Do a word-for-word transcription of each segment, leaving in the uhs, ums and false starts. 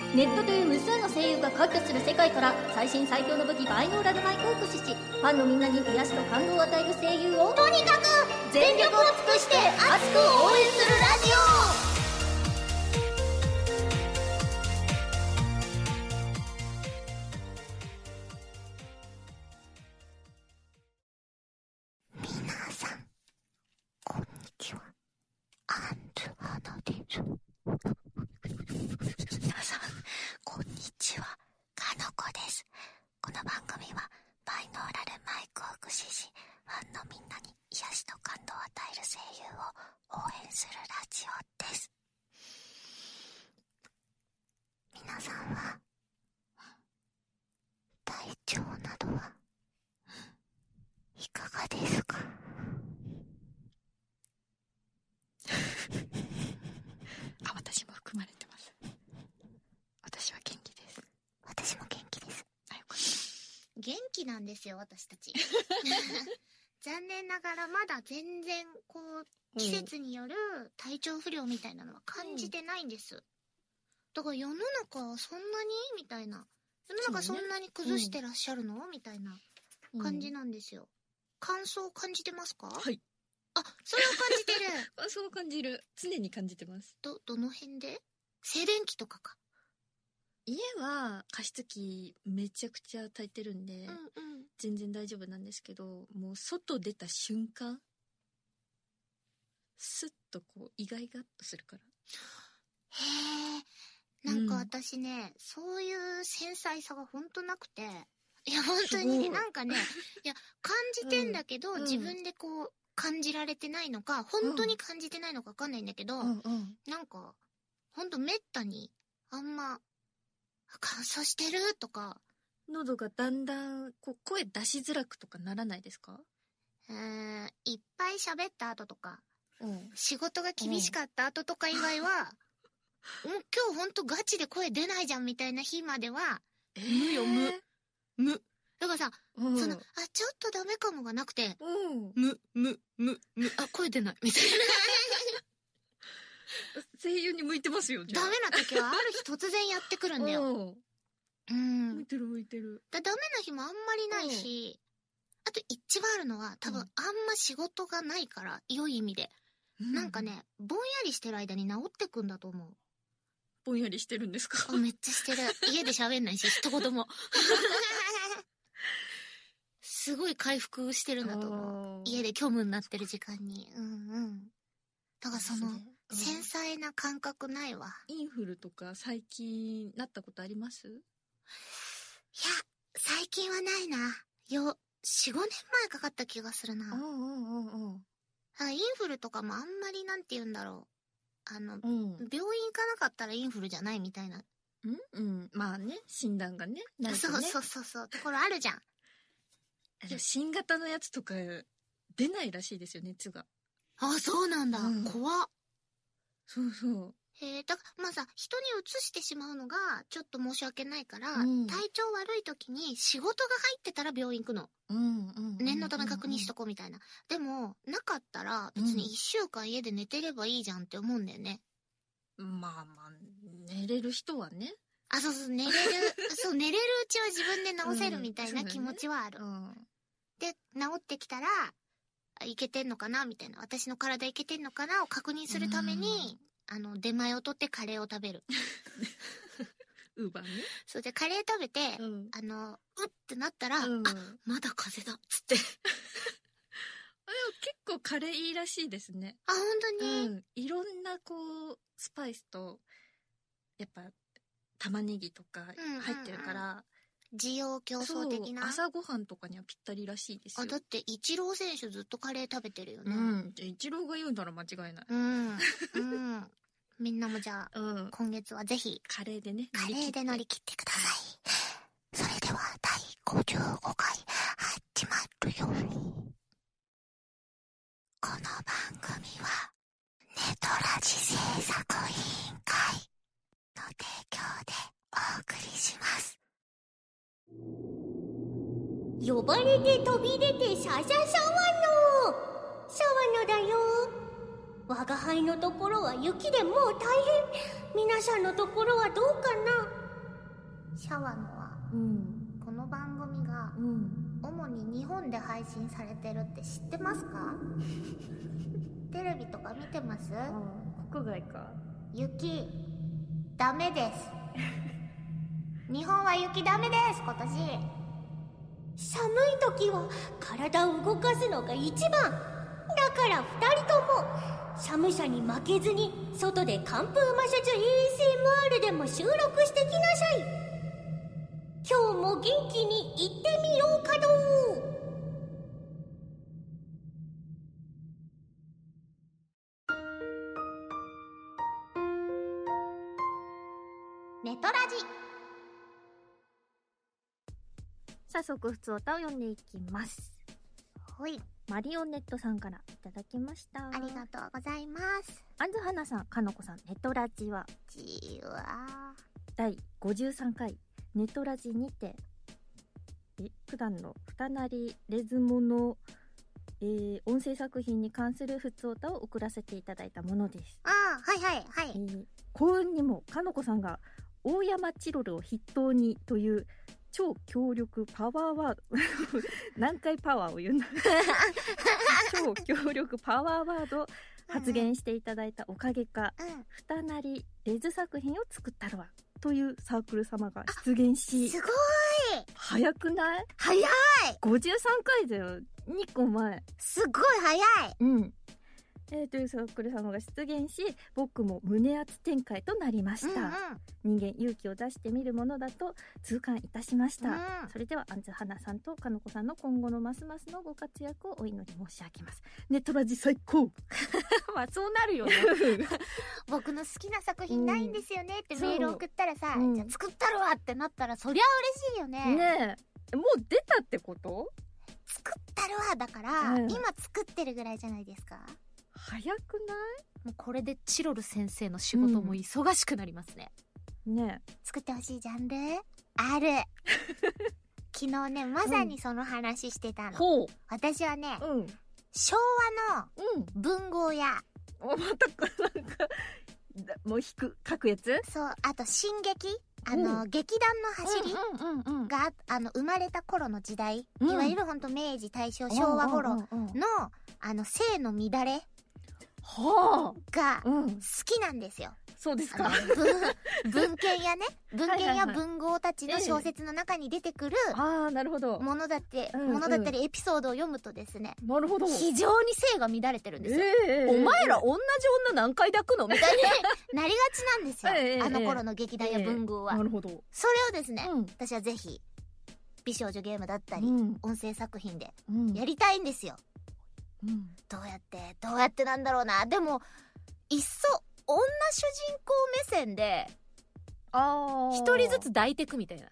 ネットという無数の声優がカットする世界から最新最強の武器バイノーラルマイクを駆使し、ファンのみんなに癒しと感動を与える声優をとにかく全力を尽くして熱く応援するラジオ。 皆さん、こんにちは。かのこです。この番組はバイノーラルマイクを駆使し、ファンのみんなに癒しと感動を与える声優を応援するラジオです。皆さんは体調などはいかがですか？あ、私も含まれてます。私は元気です。私も元気です。あ、よかった。元気なんですよ、私たち。残念ながらまだ全然こう季節による体調不良みたいなのは感じてないんです。うん、だから世の中はそんなにみたいな、世の中そんなに崩してらっしゃるの、うん、みたいな感じなんですよ。乾燥を感じてますか？ はい。 あ、それを感じてる。 そうを感じる。常に感じてます。 ど、どの辺で？静電気とかか。 家は加湿器めちゃくちゃ焚いてるんで、 うんうん、 全然大丈夫なんですけど、もう外出た瞬間、スッとこう意外がっとするから。 へえ、なんか私ね、うん、そういう繊細さがほんとなくて、いや本当になんかね、いや感じてんだけど、うん、自分でこう感じられてないのか、本当に感じてないのか分かんないんだけど、うんうん、なんかほんとめったにあんま乾燥してるとか、 喉がだんだんこう声出しづらくとかならないですか？ うーん、いっぱい喋った後とか、うん、仕事が厳しかった後とか以外は、もう今日ほんとガチで声出ないじゃんみたいな日までは、 えー、無よ無無だからさ、うん、その、あ、ちょっとダメかもがなくて、 うん、む、む、む、む、 あ、声出ない、みたいな。 声優に向いてますよ、じゃあ。 ダメな時はある日突然やってくるんだよ。 うん。向いてる向いてる。 だダメな日もあんまりないし、あと一番あるのは、多分あんま仕事がないから、良い意味で。うん、なんかね、ぼんやりしてる間に治ってくんだと思う。 ぼんやりしてるんですか？ あ、めっちゃしてる。家で喋んないし、一言も。すごい回復してるんだと思う。家で虚無になってる時間に。うんうん。だからその、うん、繊細な感覚ないわ。 インフルとか最近なったことあります？いや、 最近はないな。よ、よん、ごねんまえかかった気がするな。うんうんうんうん。インフルとかもあんまりなんて言うんだろう。あの、うん、病院行かなかったらインフルじゃないみたいな。 うんうん。まあね、診断がね。 なるとね、そうそうそうそう。ところあるじゃん。 新型のやつとか出ないらしいですよ、熱が。 あ、そうなんだ。うん、怖っ。 そうそう。 へえ、だからまあさ、人に移してしまうのがちょっと申し訳ないから、うん、体調悪い時に仕事が入ってたら病院行くの。うんうんうんうん、念のため確認しとこうみたいな。でも、なかったら別にいっしゅうかん家で寝てればいいじゃんって思うんだよね。 うん、まあまあ、寝れる人はね。 あ、そうそう、寝れる、そう、寝れるうちは自分で治せるみたいな気持ちはある。うんねうん、で、治ってきたら、いけてんのかなみたいな。私の体いけてんのかなを確認するために、あの、出前を取ってカレーを食べる。 ウーバーね。 そうで、カレー食べて、うん、あの、うってなったら、うん、あ、まだ風邪だっつって。でも結構カレーいいらしいですね。 あ、本当に、 うん、いろんなこう、スパイスと、やっぱ、玉ねぎとか入ってるから、うんうんうん、 需要競争的な。 朝ごはんとかにはぴったりらしいですよ。 あ、だってイチロー選手ずっとカレー食べてるよね。 うん。イチローが言うなら間違いない。 うん。うん。みんなもじゃあ、うん、今月はぜひカレーでね、 カレーで乗り切ってください。それではだいごじゅうごかい始まるよ。この番組はネトラジ制作委員会の提供でお送りします。 呼ばれて飛び出てさささわのさわのだよ。我が輩のところは雪でもう大変。皆さんのところはどうかな。 シャワノは、 うん、 この番組が、うん、主に日本で配信されてるって知ってますか？テレビとか見てます？ あ、国外か。 雪ダメです日本は雪ダメです。今年寒い時は体を動かすのが一番だからふたりとも寒さに負けずに外で寒風摩擦 エーエスエムアール でも収録してきなさい。今日も元気に行ってみようかどう。 ネトラジ。 早速普通歌を読んでいきます。 ほい。 マリオネットさんからいただきました。 ありがとうございます。 あんずはなさん、かのこさん、ネトラジはじわだいごじゅうさんかいネトラジにてえ普段の二なりレズモの、えー、音声作品に関する普通歌を送らせていただいたものです。 ああ、はいはいはい、 えー、幸運にもかのこさんが大山チロルを筆頭にという超強力パワーワード何回パワーを言うんだ超強力パワーワード発言していただいたおかげか、うん、二なりレズ作品を作ったるわというサークル様が出現し、 すごい早くない？ 早い。 ごじゅうさんかいだよ。にこまえ。 すごい早い。 うん。えー、というサークル様が出現し、僕も胸熱展開となりました、うんうん、人間勇気を出してみるものだと痛感いたしました、うん、それではあんずはなさんとかのこさんの今後のますますのご活躍をお祈り申し上げます。ネトラジ最高まあそうなるよね僕の好きな作品ないんですよねってメール送ったらさ、うん、じゃあ作ったるわってなったらそりゃ嬉しいよね。 ねえ、もう出たってこと？ 作ったるわだから、うん、今作ってるぐらいじゃないですか。 早くない？ もうこれでチロル先生の仕事も忙しくなりますね、 うん、ねえ、 作ってほしいジャンルある昨日ねまさにその話してたの、うん、私はね、うん、昭和の文豪や、 うん、またなんかもう引く書くやつ、 そうあと進撃あの、うん、劇団の走りが、うんうんうん、あの生まれた頃の時代、うん、いわゆるほんと明治大正昭和頃の、うんうんうん、あの性の乱れはが好きなんですよ、 うん、そうですか。 文献やね文献や文豪たちの小説の中に出てくるああなるほどものだって、うんうん、ものだったりエピソードを読むとですね、 なるほど非常に性が乱れてるんですよ、 えー、お前ら同じ女何回抱くのみたいになりがちなんですよ、えー、あの頃の劇団や文豪は、 えー、なるほど。 それをですね、うん、私はぜひ美少女ゲームだったり、うん、音声作品でやりたいんですよ、うん、どうやってどうやってなんだろうな。でもいっそ女主人公目線で一人ずつ抱いてくみたいな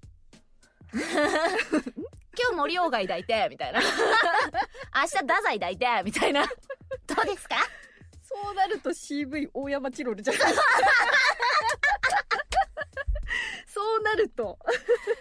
今日森鴎外抱いてみたいな明日太宰抱いてみたいなどうですか？ そうなると シーブイ 大山チロルじゃないですかそうなると確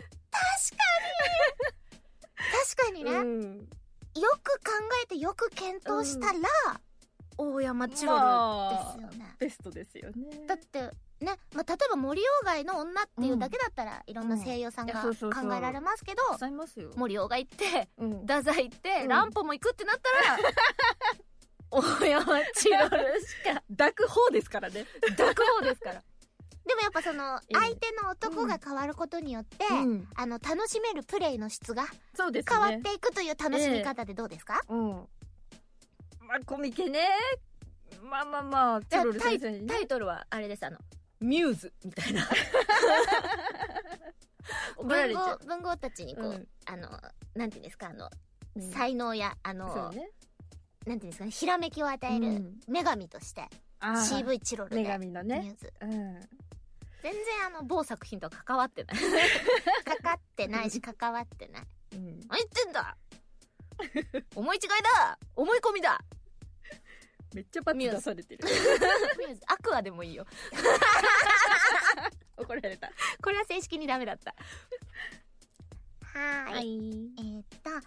かに確かにね、うんよく考えてよく検討したら、うん、大山チロルですよね、まあ、 ベストですよね。 だってね、まあ、例えば森鴎外の女っていうだけだったら、うん、いろんな声優さんが考えられますけど、森鴎外って、うん、太宰って、うん、乱歩も行くってなったら、大山チロルしか抱く方ですからね抱く方ですからでもやっぱその相手の男が変わることによって、うん、あの楽しめるプレイの質が変わっていくという楽しみ方でどうですか？ えー、うん。まあコミケね。まあまあまあチロル先生に、ね、 タイトルはあれです、あのミューズみたいな文豪文豪たちにこう、うん、あのなんていうんですかあの、うん、才能やあの、ね、なんていうんですかねひらめきを与える女神として、うん、シーブイ チロルで女神のねミューズ。うん。全然あの某作品とは関わってないかかってないし関わってない、うん、何言ってんだ思い違いだ思い込みだめっちゃバツ出されてるミューズアクアでもいいよ怒られた。 これは正式にダメだったはーい、はい、えー、っと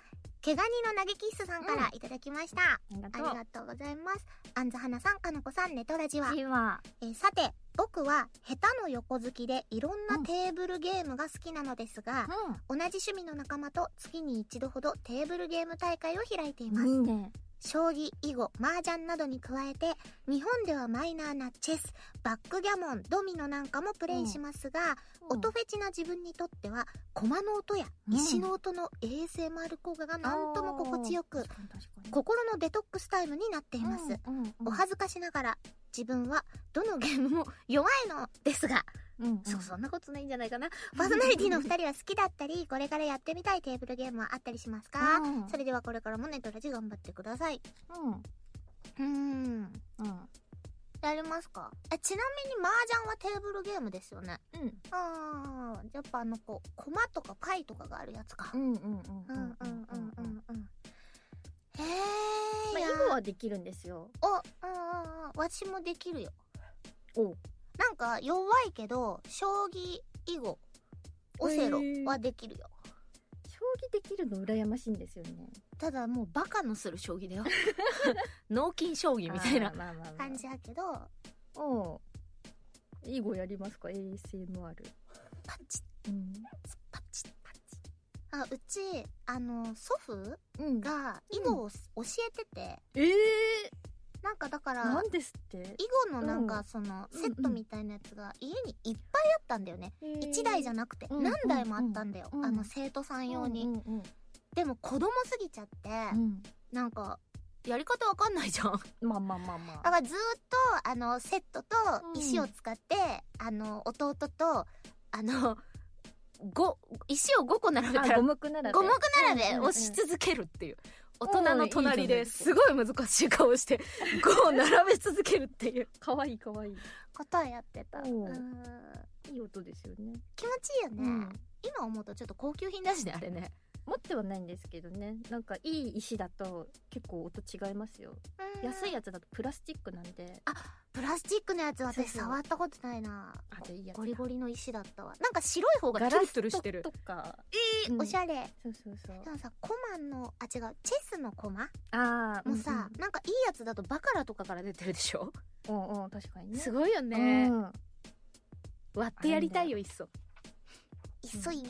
毛ガニの投げキッスさんからいただきました。 ありがとう。 ありがとうございます。あんずはなさん、かのこさん、ネトラジは。 では、 えーさて、僕は下手の横好きでいろんなテーブルゲームが好きなのですが、同じ趣味の仲間と月に一度ほどテーブルゲーム大会を開いています。 いいね。 将棋、囲碁、麻雀などに加えて、日本ではマイナーなチェス、バックギャモン、ドミノなんかもプレイしますが、 うん、 音フェチな自分にとっては、駒の音や石の音の エーエスエムアール 効果がなんとも心地よく、心のデトックスタイムになっています。 うんうんうん、 お恥ずかしながら、自分はどのゲームも弱いのですが、うんうん、そう、そんなことないんじゃないかな。パーソナリティのふたりは好きだったり、これからやってみたいテーブルゲームはあったりしますか？うん、それではこれからもネトラジ頑張ってください。うん。うーん。うん。やりますか？え、ちなみに麻雀はテーブルゲームですよね。うん。あー、やっぱあの、こう、駒とかパイとかがあるやつか。うんうんうんうんうんうんうんうん。へー。 まあ、囲碁はできるんですよ。 お、うんうんうん。私もできるよ。 お。 なんか弱いけど将棋、囲碁、オセロはできるよ。 将棋できるの羨ましいんですよね。 ただもうバカのする将棋だよ。脳筋将棋みたいな感じやけど。 おう、囲碁やりますか？ エーエスエムアール。 パチッ、うん、パチッパチッ。あ、うちあの祖父が囲碁を教えてて、 うん、ええー、 なんかだからなんですって、 囲碁のなんかそのセットみたいなやつが家にいっぱいあったんだよね。いちだいじゃなくて何台もあったんだよ、あの生徒さん用に。でも子供すぎちゃって、なんかやり方わかんないじゃん。 まあまあまあまあ。 だからずっとあのセットと石を使って、あの弟とあのご石をごこ並べたら五目並べ五目並べをし続けるっていう。大人の隣ですごい難しい顔してごを並べ続けるっていうかわいいかわいいことをやってた。うん、 いい音ですよね。 気持ちいいよね、うん、今思うとちょっと高級品だしね、あれね。 持ってはないんですけどね。なんかいい石だと結構音違いますよ。安いやつだとプラスチックなんで。 あ、プラスチックのやつ私触ったことないな。 あ、じゃあいいやつ。 ゴリゴリの石だったわ。なんか白い方がツルツルしてるとか。 えー、うん、おしゃれ。 そうそうそう。 でもさ、コマの、あ、違う、チェスのコマあもうさ、うんうん、なんかいいやつだとバカラとかから出てるでしょ。 うんうん、確かにね。 すごいよね。 うん、 割ってやりたいよ、いっそ。いっそいいっつって。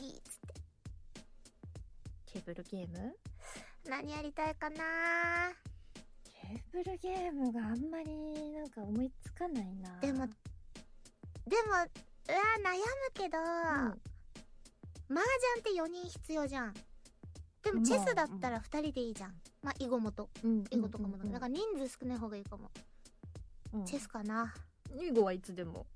テーブルゲーム？ 何やりたいかな。 テーブルゲームがあんまりなんか思いつかないな。 でもでもうわ悩むけど、うん、麻雀ってよにん必要じゃん。でもチェスだったらふたりでいいじゃん。まあ囲碁もと、うん、囲碁とかもだ、うん、だから人数少ない方がいいかも、うん、チェスかな。 囲碁はいつでも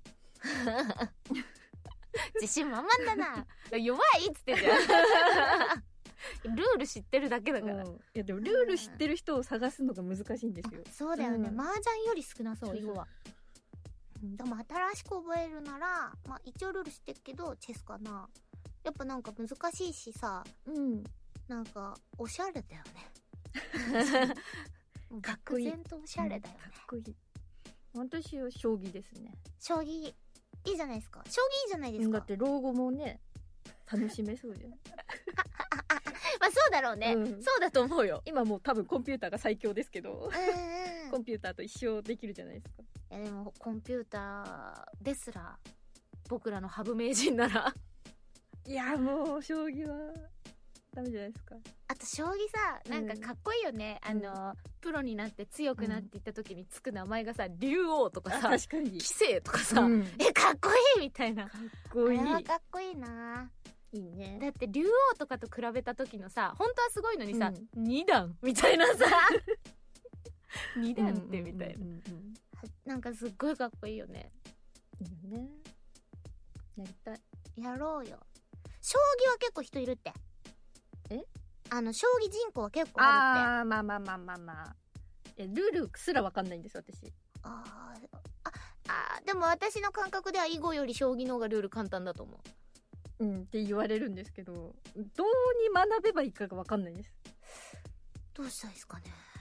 自信満々だな。弱いっつってんじゃん。ルール知ってるだけだから、うん、いやでもルール知ってる人を探すのが難しいんですよ。 そうだよね、うん、麻雀より少なそう囲碁は。でも新しく覚えるなら、まあ、一応ルール知ってるけどチェスかな。やっぱなんか難しいしさ、うん、なんかおしゃれだよね。 かっこいい。 愕然とおしゃれだよね、 うん、かっこいい。私は将棋ですね。 将棋いいじゃないですか。将棋いいじゃないですか。 だって老後もね楽しめそうじゃん。 まあそうだろうね、うん、そうだと思うよ。 今もう多分コンピューターが最強ですけど、うん、コンピューターと一生できるじゃないですか。 いやでもコンピューターですら僕らの羽生名人ならいやもう将棋はダメじゃないですか。 あと将棋さ、なんかかっこいいよね、うん、あのプロになって強くなっていった時につく名前がさ、竜王とかさ、 確かに棋聖とかさ、うん、えかっこいいみたいな。 かっこいい。 あれはかっこいいな。 いいね。 だって竜王とかと比べた時のさ、本当はすごいのにさ、うん、に段みたいなさに段ってみたいな、うんうんうんうん、なんかすっごいかっこいいよね。 いいよね。やりたい。 やろうよ。将棋は結構人いるって。 え？ あの将棋人口は結構あるって。 あーまあまあまあまあまあ。えルールすらわかんないんです私。 あーああでも私の感覚では囲碁より将棋の方がルール簡単だと思う。 うんって言われるんですけど、どうに学べばいいかがわかんないです。 どうしたらいいですかね。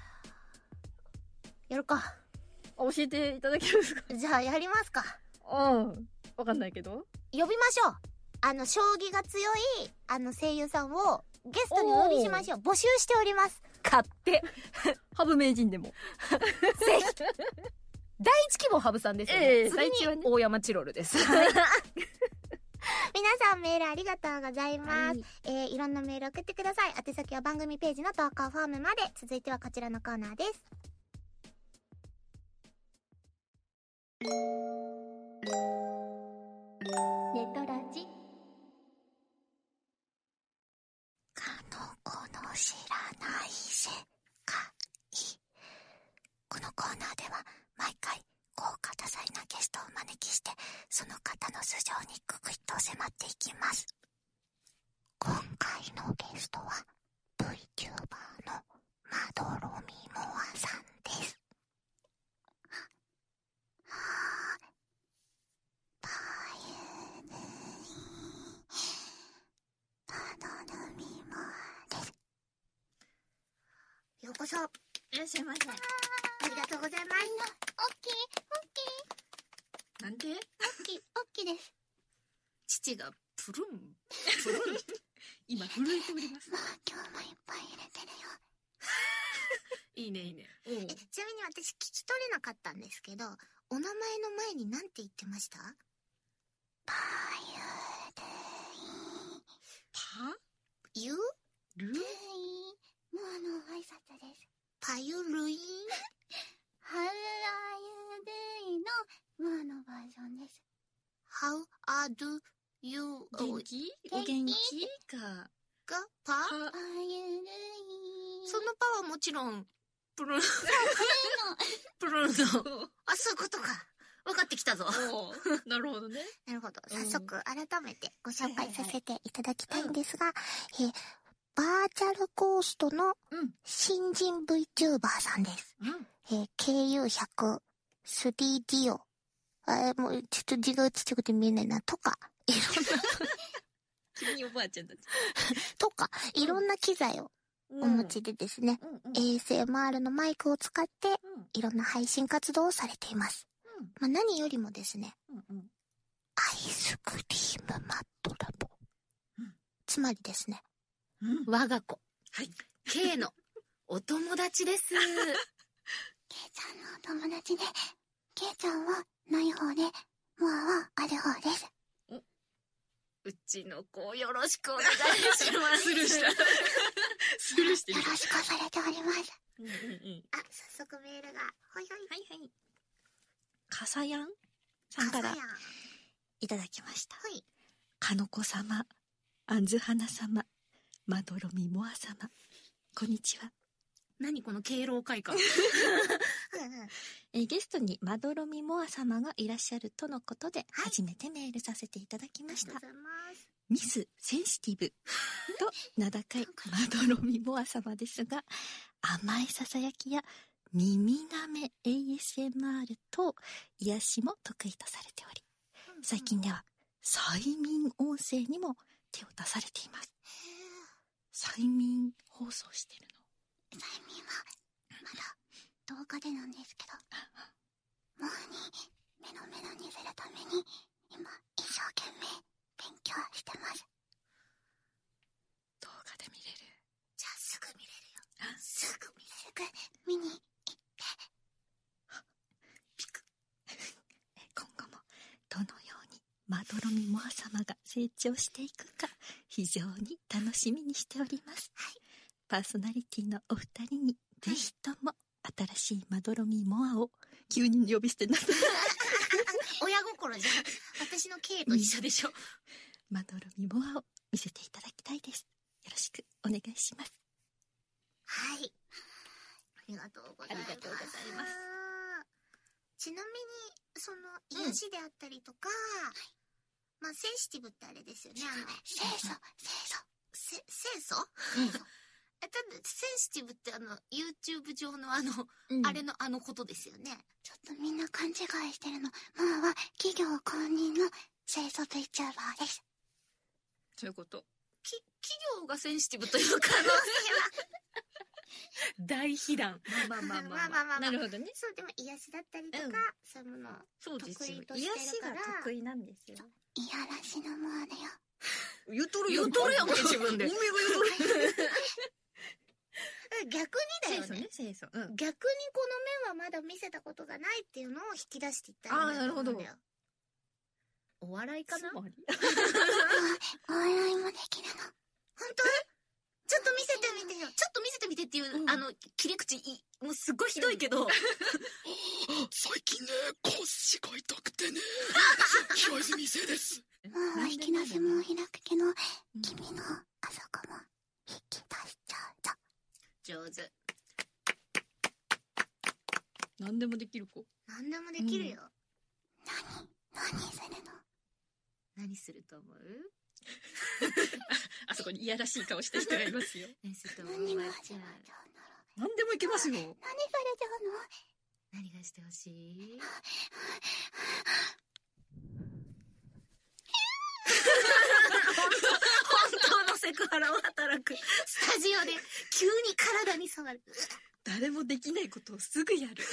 やるか。 教えていただけますか。 じゃあやりますか。 うんわかんないけど呼びましょう。あの将棋が強いあの声優さんをゲストにお呼びしましょう。募集しております。 勝手。 ハブ名人でも。 ぜひ。第一希望ハブさんですよね。 ええ、 次第一はね。 に大山チロルです。 皆さんメールありがとうございます。 はいえー、いろんなメール送ってください。宛先は番組ページの投稿フォームまで。続いてはこちらのコーナーです。 ネトラジ。 かのこの知らない世界。このコーナーでは毎回豪華多彩なゲストをお招きして、その方の素性にググッと迫っていきます。今回のゲストは VTuber のまどろみもあさんです。はぁ、パユヌイまどろみもあです。ようこそ。 いらっしゃいませ。 ありがとうございます。オッケー、オッケなんでー、オッケー、オッケーです。 父がプルン、プルン。今震えております。 まあ、今日もいっぱい入れてるよ。 いいね、いいね。 え、ちなみに私聞き取れなかったんですけど、お名前の前に何て言ってました？パユパルイ。ユルルイ。もうあの、挨拶です。パユルイ。ハウアユルイの、もうあのバージョンです。How are you? 元気お元気か。 が、パパパユルイ。 そのパはもちろん、プルン。プルンの。 あ、そういうことか。分かってきたぞ。 なるほどね。 なるほど。 うん早速、改めてご紹介させていただきたいんはいですが、えーバーチャルゴーストのうん。 新人 VTuber さんです。 うん。 えー、ケーユーひゃく、スリーディー を、あーもうちょっと字がちっちゃくて見えないな、とか、いろんな、 君おばあちゃんだって。 とか、いろんな機材をお持ちでですね、 うんうん。 エーエスエムアール のマイクを使って、 うんいろんな配信活動をされています。まあ、何よりもですね、 うんうん。 アイスクリームマットラボ。 うんつまりですね、 うん。 我が子。 はい。 K のお友達です。K ちゃんのお友達で、K ちゃんはない方で、モアはある方です。 うちの子よろしくお願いします。スルーした。スルーしてる。 よろしくされております。 うんうんうん。 あ、早速メールが。ほいほい。 はいはい。かさやんさんからかさやん。 いただきました。 はい。 かのこ様、あんずはな様、まどろみもあ様、こんにちは。何この敬老会館。えーゲストにまどろみもあ様がいらっしゃるとのことで、 はい初めてメールさせていただきましたありがとう。ございます。 ミスセンシティブと名高いまどろみもあ様ですが、甘いささやきや耳なめ エーエスエムアール と癒しも得意とされており、最近では催眠音声にも手を出されています。催眠放送してるの。 催眠は、まだ動画でなんですけど、モアにメロメロにするために、今、一生懸命勉強してます。 動画で見れる。 じゃあすぐ見れるよ。すぐ見れる。すぐ見に行って。 ピク。今後もどのようにまどろみもあ様が成長していくか非常に楽しみにしております。 はい。 パーソナリティのお二人にぜひとも新しいまどろみもあを急に呼び捨てになった親心じゃん。私の K と一緒でしょ。 まどろみもあを見せていただきたいです。よろしくお願いします。 はい。ありがとうございます。 ありがとうございますちなみに、その、癒しであったりとか、まあ、センシティブってあれですよね。あの、清楚、清楚。せ、清楚清楚。え、ただ、センシティブってあの、YouTube 上のあの、あれのあのことですよね。ちょっとみんな勘違いしてるの。まあは、企業公認の清楚 VTuber です。 そういうこと。 き、企業がセンシティブという可能性は。 大被弾。まあまあまあまあ、 まあまあまあなるほどね。 そう、でも癒しだったりとか、 うんそういうものをそうですよ。 得意としてるから癒しが得意なんですよ。 いやらしのモアだよ。 言うとる言うとるやんけ、自分で。 おめえが言うとる。 逆にだよね。 清楚ね、清楚。うん。 逆にこの面はまだ見せたことがないっていうのを引き出していったらいいんだと思うんだよ。 あーなるお笑いかな？ つまりお笑いもできるの。本当？ちょっと見せてみてよ。ちょっと見せてみてっていう、 うんあの、切り口い、もうすっごいひどいけど。 最近ね、腰が痛くてね。平泉せいです。 もう引き出しも開くけど、君のあそこも引き出しちゃうぞ。上手。 何でもできる子。 何でもできるよ。何何するの？何すると思う？ あそこにいやらしい顔した人がいますよ。 何すると思う？ 何が始まっちゃうの？何でもいけますよ。 何されちゃうの？何がしてほしい？本当のセクハラを働くスタジオで急に体に触る。 誰もできないことをすぐやる。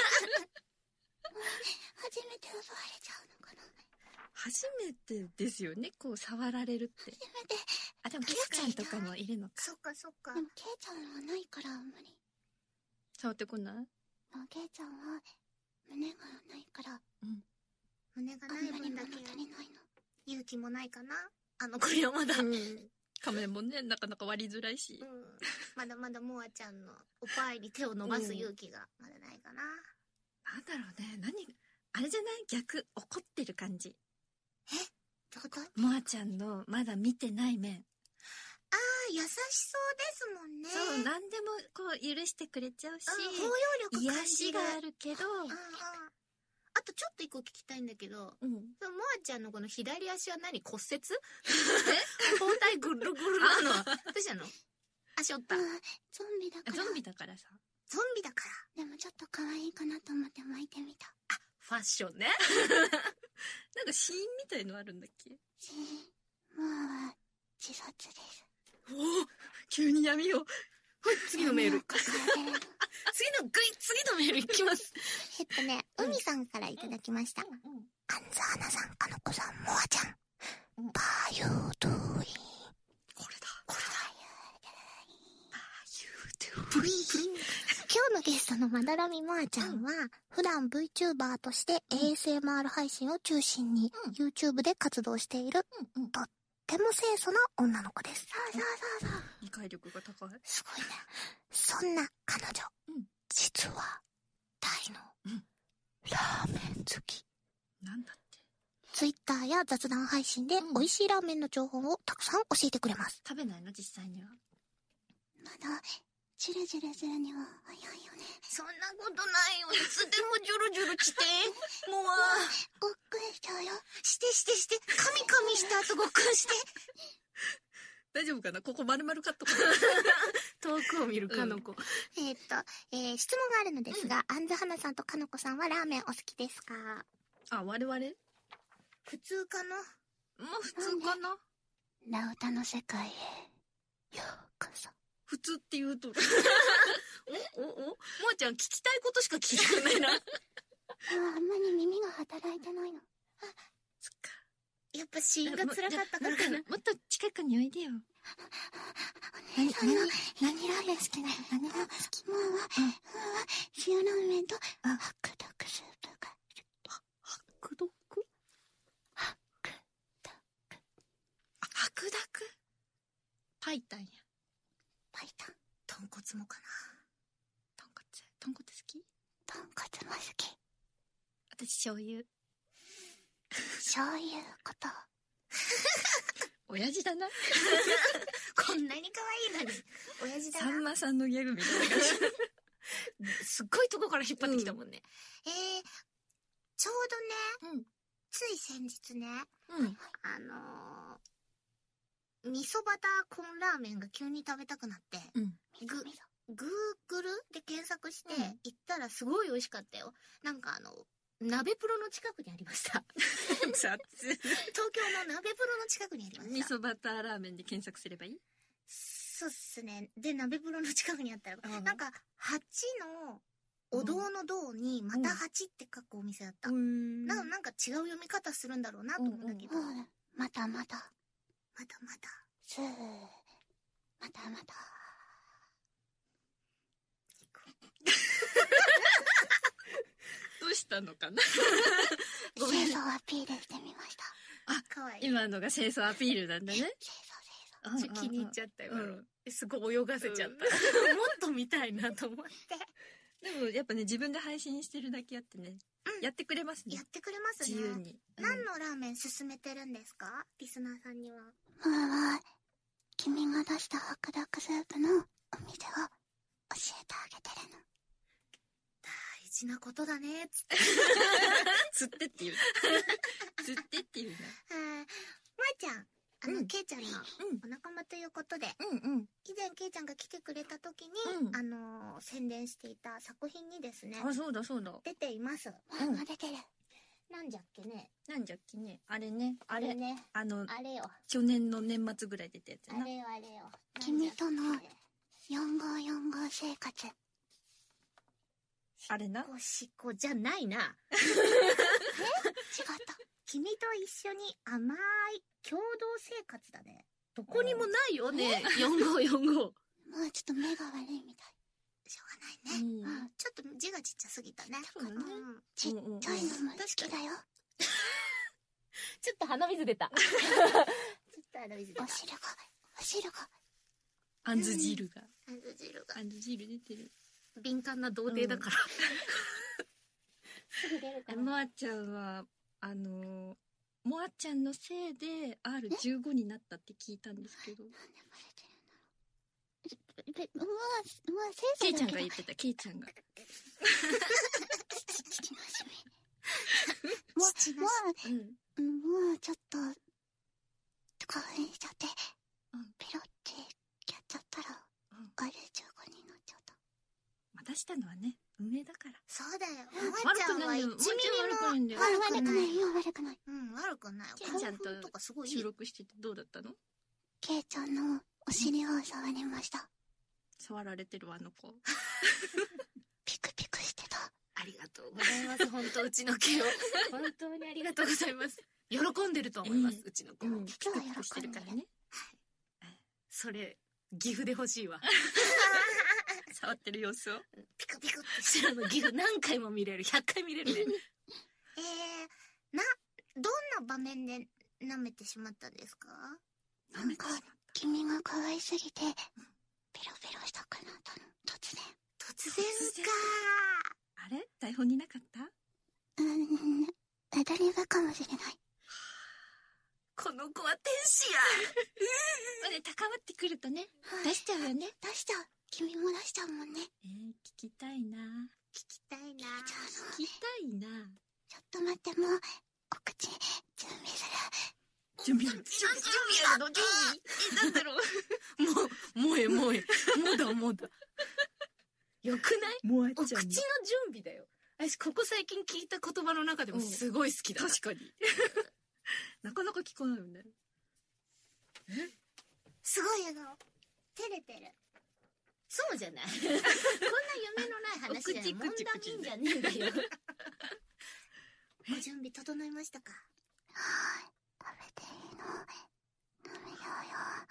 初めて奪われちゃうのかな？ 初めてですよね、こう触られるって。 初めて。 あ、でもケイちゃんとかもいるのか。 そっかそっか。でもケイちゃんはないからあんまり。 触ってこない？ ケイちゃんは胸がないから。 うん。 胸がない分だけ足りないの。勇気もないかな？あの子にはまだ。うん。 仮面もね、なかなか割りづらいし。 うん。まだまだモアちゃんのおっぱいに手を伸ばす勇気がまだないかな。 なんだろうね、何、あれじゃない？逆、怒ってる感じ。 え？どういうこと？ モアちゃんのまだ見てない面。 ああ、優しそうですもんね。 そう、何でもこう許してくれちゃうし、 包容力癒感じる。 しがあるけど、 うんうん。あとちょっと一個聞きたいんだけど、 うん。 モアちゃんのこの左足は何？骨折？え？包帯ぐるぐるなの。どうしたの？足折った。ゾンビだから。 ゾンビだからさ。 ゾンビだから。でもちょっと可愛いかなと思って巻いてみた。 あ、ファッションね。 なんかシーンみたいのあるんだっけ？ シーン、もう、自殺です。 おお、急にやめよう。 はい、次のメール。次の、ぐい、次のメールいきます。 えっとね、 うん、 海さんからいただきました。 うんうん、 アンズハナさん、かのこさん、モアちゃん。うん、バーユードゥーイン。 これだ、これだ。バーユードゥーイン。プリンプリン。 今日のゲストのまだらみモアちゃんは、うん、普段 VTuber として エーエスエムアール 配信を中心に、うん、YouTube で活動している、うんうん、とっても清楚な女の子です。そうそうそうそう。 理解力が高い。 すごいね。そんな彼女、うん、実は大の、うん、ラーメン好き。 なんだって。 Twitter や雑談配信で美味しいラーメンの情報をたくさん教えてくれます。 食べないの？実際には。 まだジュルジュルするには早いよね。そんなことないよ。いつでもジュルジュルして。もう、ごっくんしちゃうよ。してしてして。カミカミした後ごっくんして。 大丈夫かな？ここ丸々カットかな。 遠くを見るかの子。うん、 えー、っと、えー、質問があるのですが、うん、アンズハナさんとかのこさんはラーメンお好きですか？ あ、我々？ 普通かな？ もう普通かな？ ラウタの世界へようこそ。 普通って言うと。 おおおもあちゃん聞きたいことしか聞いてないな。ああんまり耳が働いてないの。あ、 そっか。 やっぱシーンが辛かったからかな。 もっと近くにおいでよ。何、何、何ラーメン好きなの？何ラーメン好き？もう、うん、 塩ラーメンと、ハックドックスープが。 ハックドック？ ハックドック。 あ、ハクダク？パイタンや。 パイタン。豚骨もかな。 豚骨、豚骨好き？ 豚骨も好き。 私醤油。 醤油こと。 親父だな。 こんなに可愛いのに。親父だな。 さんまさんのギャグみたいな感じ。すっごいとこから引っ張ってきたもんね。 うん、えー、ちょうどね、うん、つい先日ね、うん、あのー、味噌バターコーンラーメンが急に食べたくなって、うん、グ、グーグルで検索して、うん、行ったらすごい美味しかったよ。なんかあの、鍋プロの近くにありました。 雑。東京の鍋プロの近くにありました。 味噌バターラーメンで検索すればいい？ そうっすね。で、鍋プロの近くにあったら、うん、なんか、八の、お堂の堂に、また八って書くお店だった。うん、なんか、なんか違う読み方するんだろうなと思うんだけど。うんうん、またまた。 まだまだ。すー。まだまだ。 どうしたのかな。 ごめん。清掃アピールしてみました。 あ、 かわいい。 今のが清掃アピールなんだね。 清掃清掃。 気に入っちゃったよ、 うん、 すごい泳がせちゃった、うん、もっと見たいなと思って。 でもやっぱね、自分で配信してるだけあってね、うん、やってくれますね。 やってくれますね。 自由に、 うん、何のラーメン勧めてるんですか、リスナーさんには。まあ、君が出した白濁スープのお店を教えてあげてるの。 大事なことだね、つって。 つってって言う。つってって言うな。 まーちゃん。あの、うん、ケイちゃんのお仲間ということで、 うんうん、 以前ケイちゃんが来てくれた時に、うん、あのー、宣伝していた作品にですね、 あ、そうだそうだ、 出ています。 うん、 出てる。なんじゃっけね。 なんじゃっけね。あれね、あれ、あれね、あの、 あれよ。 去年の年末ぐらい出たやつな。 あれよあれよ。君とのよんごよんご生活。 あれな。 しこしこじゃないな。 え？違った。君と一緒に甘い共同生活だね。 どこにもないよね。よんごよんご。 もうちょっと目が悪いみたい。しょうがないね。うん、ちょっと字がちっちゃすぎたね。 そうね。 うん、ちっちゃいのも好きだよ。 ちょっと鼻水出た。 ちょっと鼻水出た。お汁が、お汁が。 あんず汁が。 あんず汁が。 あんず汁出てる。 敏感な童貞だから。 すぐ出るから。 まーちゃんは、あのー、もあちゃんのせいで アールじゅうご になったって聞いたんですけど。なんでバレてるんだろう。うわ、うわ、ケイちゃんが言ってた、ケイちゃんが。 父のしみ。もう、もう、もうちょっと、興奮しちゃって、ペロってやっちゃったら、アールじゅうご になっちゃった。 まあ、出したのはね、運営だから。 そうだよ。まーちゃんはいちミリも悪くないんだよ。 悪くないよ、悪くない。うん、悪くない。 ケイちゃんと収録しててどうだったの？ ケイちゃんのお尻を触りました。 触られてるわ、あの子。 ピクピクしてた。 ありがとうございます。本当うちの毛を。本当にありがとうございます。喜んでると思います、うちの子。 ピクピクしてるからね。 それ、岐阜で欲しいわ。 触ってる様子をピクピクってしてるの岐阜何回も見れる。ひゃっかい見れるね。 えー、な、どんな場面で舐めてしまったんですか？なんか、君が可愛すぎて、ペロペロしたくなったの。突然。 突然かー。あれ？台本になかった？ うーん、アドリブかもしれない。 この子は天使や。 ね、高まってくるとね、出しちゃうよね。 出しちゃう。君も出しちゃうもんね。 えー、聞きたいな。 聞きたいな。 聞きたいな。 ちょっと待って、もう、お口、準備する。 準備、準備、準備やるの？準備？え、なんだろう。 もう、もえもえ。もだもだ。よくない？ もあちゃん。お口の準備だよ。私、ここ最近聞いた言葉の中でもすごい好きだ。 確かに。なかなか聞かないよね。 え？すごい笑顔。照れてる。 そうじゃない。こんな夢のない話じゃない。モンダミンじゃねえんだよ。 ご準備整いましたか？はい。食べていいの？飲めようよ。はい。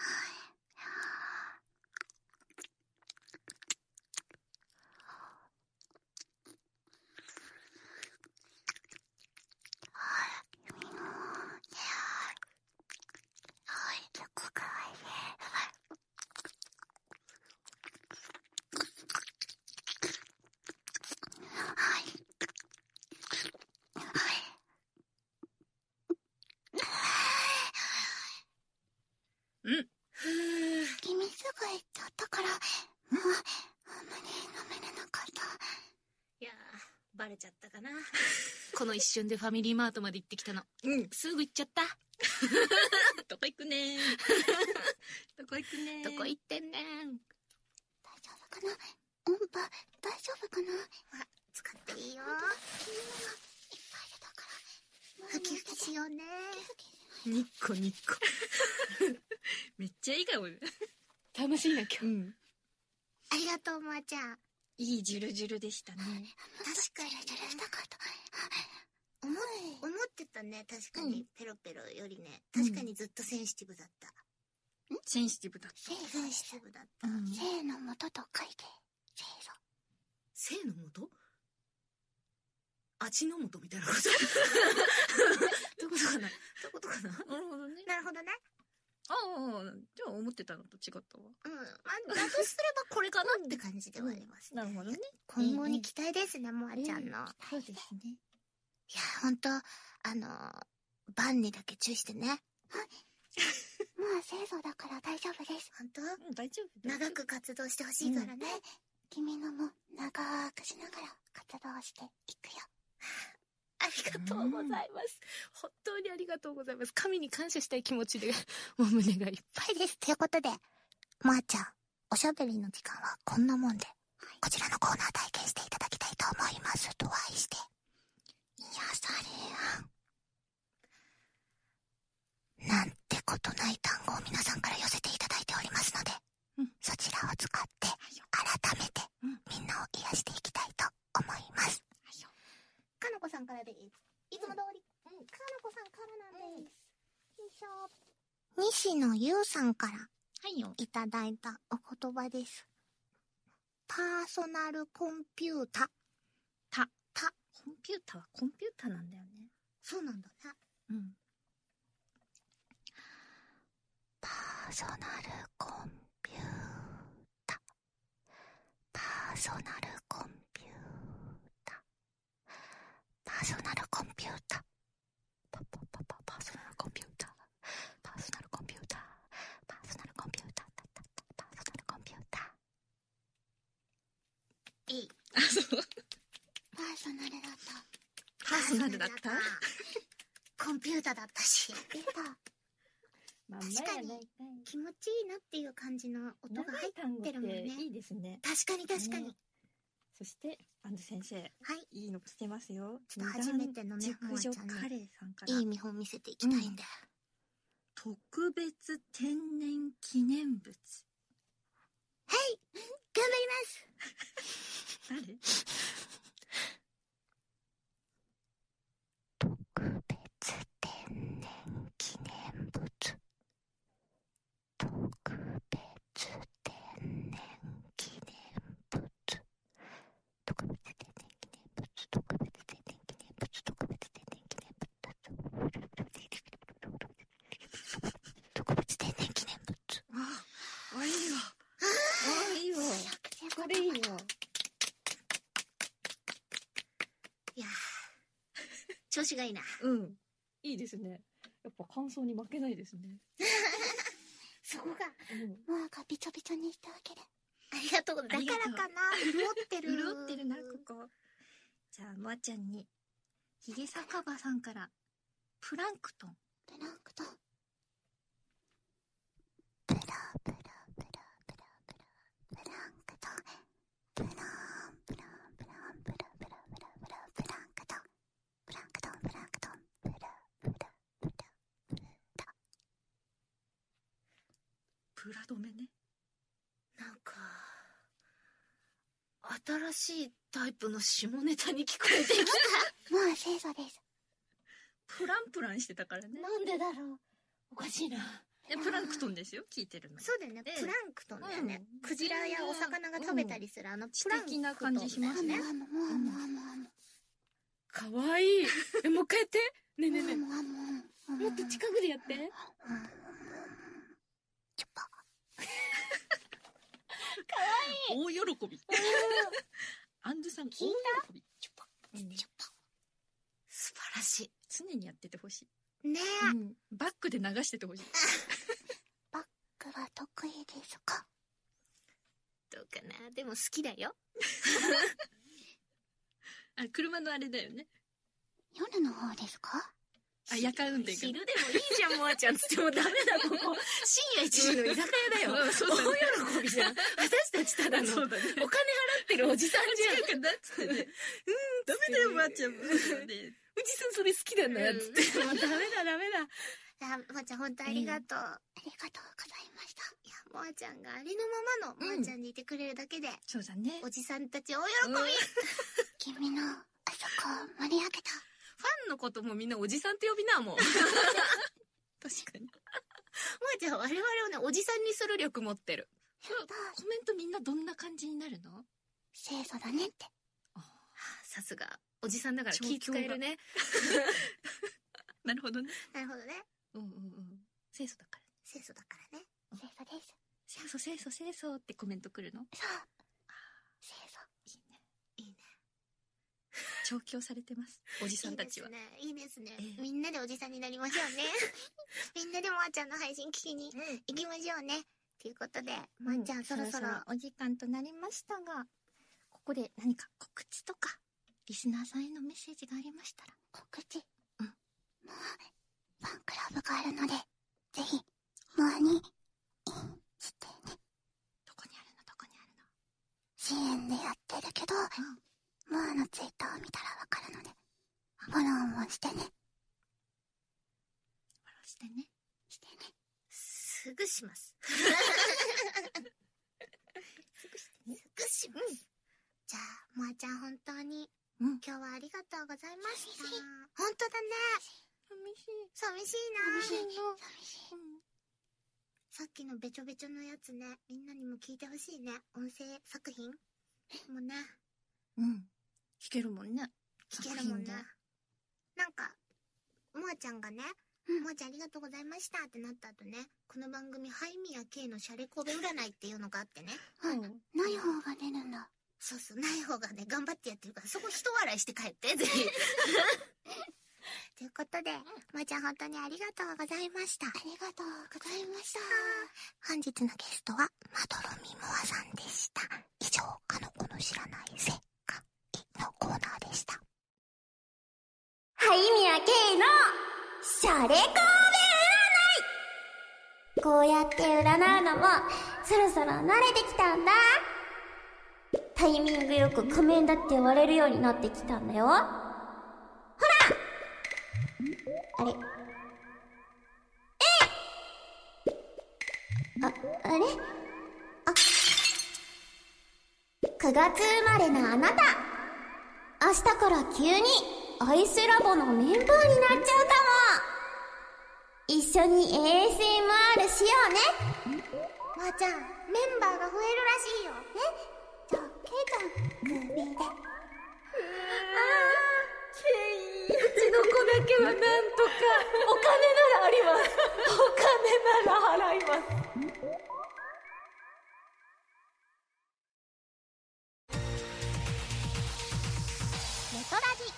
バレちゃったかな。この一瞬でファミリーマートまで行ってきたの。うん。すぐ行っちゃった。 どこ行くねー。どこ行くねー。 どこ行ってんねん。 大丈夫かな？音波、大丈夫かな？あ、使っていいよ。いっぱい出たから。ふきふきしようね。 ニッコニッコ。めっちゃいいかも。 楽しいな、今日。うん。 ありがとう、まーちゃん。 いいジュルジュルでしたね。 確かにジュルしたかった。思、思ってたったね。確かに、ペロペロよりね。確かにずっとセンシティブだった。 センシティブだった。 センシティブだった。 性の元と書いて、 性の元？味の素みたいなことどういうことかなどういうことかな。 なるほどね。 なるほどね。 ああ、じゃあ思ってたのと違ったわ。 うん。まあ、だとすればこれかなって感じではあります。 なるほどね。 今後に期待ですね、モアちゃんの。 そうですね。 いや、ほんと、あの、バンにだけ注意してね。はい。もう清楚だから大丈夫です。ほんと？ 大丈夫。 長く活動してほしいからね。君のも長くしながら活動していくよ。 ありがとうございます。本当にありがとうございます。神に感謝したい気持ちで、もう胸がいっぱいです。 ということで、モアちゃん、おしゃべりの時間はこんなもんで、こちらのコーナー体験していただきたいと思います。と愛して、癒されやん。なんてことない単語を皆さんから寄せていただいておりますので、うん、そちらを使って改めてみんなを癒していきたいと思います。かなこさんからです。いつも通り、うん、かなこさんからなんです。よいしょ。西野優さんからいただいたお言葉です。パーソナルコンピュータ。 た、た、コンピュータはコンピュータなんだよね。 そうなんだね。 うん。 パーソナルコンピュータ。パーソナルコンピュータ。パーソナルコンピュータ。パパパパパーソナルコンピュータ。パーソナルコンピュータ。パーソナルコンピュータ。パーソナルコンピュータ。いい。 あ、そう。 パーソナルだった。 パーソナルだった。 コンピュータだったし。出た。確かに気持ちいいなっていう感じの音が入ってるもんね。 いいですね。 確かに確かに。 そしてアンド先生、はい、いいの来てますよ。 ちょっと初めてのね、 熟女カレーさんからいい見本見せていきたいんだ。 特別天然記念物。 はい、頑張ります。 誰？ 特別天然記念物。特別天然記念物。特別天然記念物。特別天然記念物。特別天然記念物。特別天然記念物。 ああ、いいわ。ああ、いいわ。これいいわ。 いや調子がいいな。 うん。いいですね。やっぱ感想に負けないですね。 そこが、 うん、 もうがびちょびちょにしてあげる。ありがとうございます。だからかな。潤ってる。 潤ってるな、ここ。じゃあ、まーちゃんに、ひげ酒場さんから、プランクトン。 プランクトン。プラプラプラプラプラプランクトン。プランプランプランプラプラプラプラプランクトン。プランクトンプランクトン。プラプラプラプラ。 プラ止めね。 なんか、新しいタイプの下ネタに聞こえてきた。 もう清楚です。 プランプランしてたからね。 なんでだろう。おかしいな。 え、プランクトンですよ、聞いてるの。 そうだよね、プランクトンだよね。クジラやお魚が食べたりするあのプランクトン。 的な感じしますね。 あもあもあもあもあも。 かわいい。え、もう一回やって。ねえねえねえ。もっと近くでやって。 チュッパ。 大喜び。アンドさん、大喜び。 チュッパ。チュッパ。 素晴らしい。 常にやっててほしい。 ねえ、 うん。バックで流しててほしい。 バックは得意ですか？ どうかな。でも好きだよ。 あ、車のあれだよね。 夜の方ですか？ あ、夜間運転か。 昼でもいいじゃん、モアちゃんつってもダメだ、ここ。深夜いちじの居酒屋だよ。 うん、そうだね。 大喜びじゃん。私たちただの、 そうだね、 お金払ってるおじさんじゃん。 違うかなっつってね。うん、ダメだよ、ばあちゃん。おじさんそれ好きだな、つって。 もうダメだ、ダメだ。 あ、モアちゃん、ほんとありがとう。ありがとうございました。いや、モアちゃんがありのままのモアちゃんにいてくれるだけで、 そうだね。 おじさんたち大喜び。君のあそこを盛り上げた。 ファンのこともみんなおじさんって呼びな、もう。 確かに。 もあちゃんは我々をね、おじさんにする力持ってる。 コメントみんなどんな感じになるの？ 清楚だねって。 さすが、おじさんだから気使えるね。 なるほどね。 なるほどね。 うんうんうん。清楚だから。 清楚だからね。 清楚です。 清楚清楚清楚ってコメント来るの？ そう。清楚。 いいね。 いいね。 調教されてます。おじさんたちは。 いいですね。いいですね、 ええ。 みんなでおじさんになりましょうね。みんなでもあちゃんの配信聞きに行きましょうね。ということで、まーちゃんそろそろお時間となりましたが、ここで何か告知とか、リスナーさんへのメッセージがありましたら。 告知。 うん。 もう、ファンクラブがあるので、ぜひ、モアに、インしてね。 どこにあるのどこにあるの？ 支援でやってるけど、モアのツイッターを見たらわかるので、フォローもしてね。 フォローしてね。 してね。 すぐします。すぐしてね。すぐします。じゃあ、もあちゃん本当に、 うん、 今日はありがとうございました。本当だね。 寂しい。 寂しいな。 寂しいの。 寂しい。うん、さっきのべちょべちょのやつね、みんなにも聞いてほしいね。音声作品もね。 うん。聞けるもんね。 聞けるもんね。なんか、もあちゃんがね、もあちゃんありがとうございましたってなった後ね、この番組、ハイミヤ K のシャレコベ占いっていうのがあってね。 うん。ない方が出るんだ。 そうそう、ない方がね、頑張ってやってるから、そこ一笑いして帰って、ぜひ。ということで、まーちゃん本当にありがとうございました。 ありがとうございました。 本日のゲストは、まどろみもあさんでした。以上、かのこの知らない世界のコーナーでした。 はいみやけいの、シャレコーベ占い。こうやって占うのも、そろそろ慣れてきたんだ。タイミングよく仮面だって割れるようになってきたんだよ。ほら！あれ？えあ、あれ？あ、くがつ生まれのあなた。明日から急にアイスラボのメンバーになっちゃうかも。一緒に エーエスエムアール しようね。 まーちゃん、メンバーが増えるらしいよ。 え？じゃあ、ケイちゃん、グービーで。あー、 ケイ、うちの子だけはなんとか、お金ならあります。お金なら払います。 メトラジ。